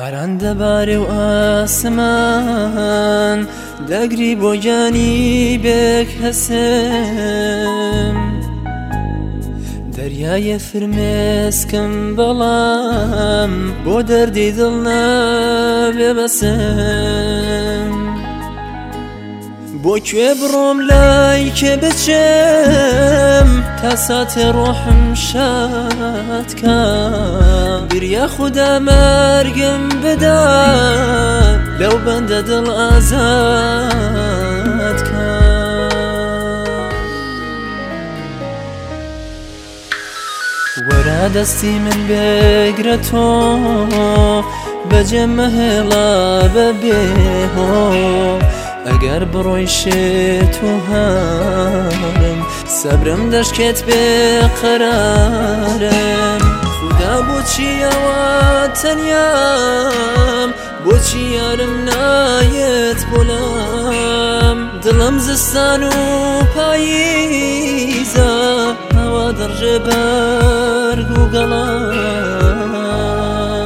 باران دەبارێ و ئاسمان دەگری بۆ گیانی بێک هەسم دەریایە فرمێسکم بەڵام بۆ دەردی دڵ نابێ بەسم بۆ کوێ بڕۆم لای کێ بچم تا ساتێ ڕۆحم شادکە گریە خودا مەرگم بدا لەو بەندە دڵ ئازادکە وەرا دەستی من بێگرە تۆ بەجێ مەهێڵا بەبێهۆ ئەگەر بڕۆی شێت و هارم سەبرم دەشکێت بێ قەرارم خودا بۆچی ئەوە تەنیام بۆچی یارم نایەت بۆلام دڵم زستان و پاییزە هەوا دەڕژێ بەرگ و گەڵام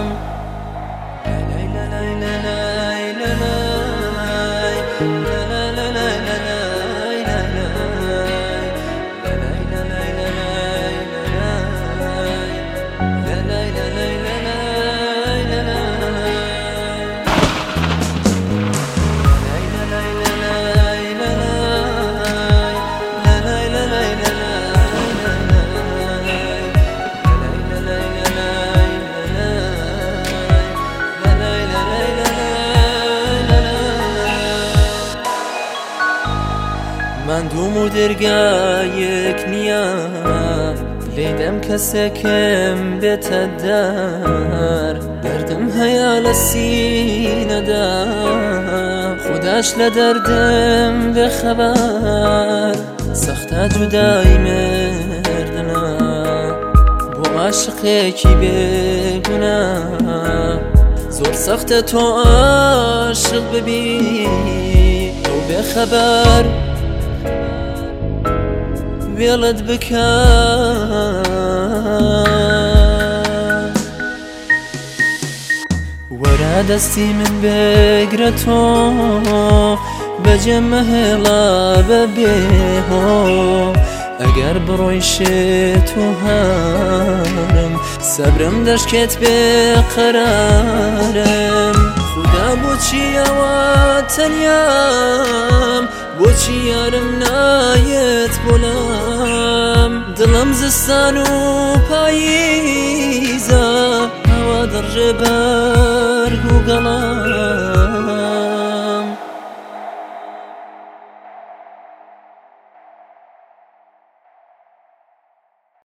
ماندووم و دەرگایەک نییە لێدەم کەسێکم بێتە دار دەردم هەیە لە سینەدا خوداش لە دەردم بێخەبار سەختە جودایی مردنە بۆ عاشقێکی بێگونە زۆر سەختە تۆ عاشق ببی ئەو بێخەبار وێڵت بکە وەرا دەستی من بێگرە تۆ بەجێ مەهێڵا بەبێهۆ ئەگەر بڕۆی شێت و هارم سەبرم دەشکێت بێ قەرارم خودا بۆچی ئەوە تەنیام بۆچی یارم نایەت بۆلام دڵم زستان و پاییزە هەوا دەڕژێ بەرگ و گەڵام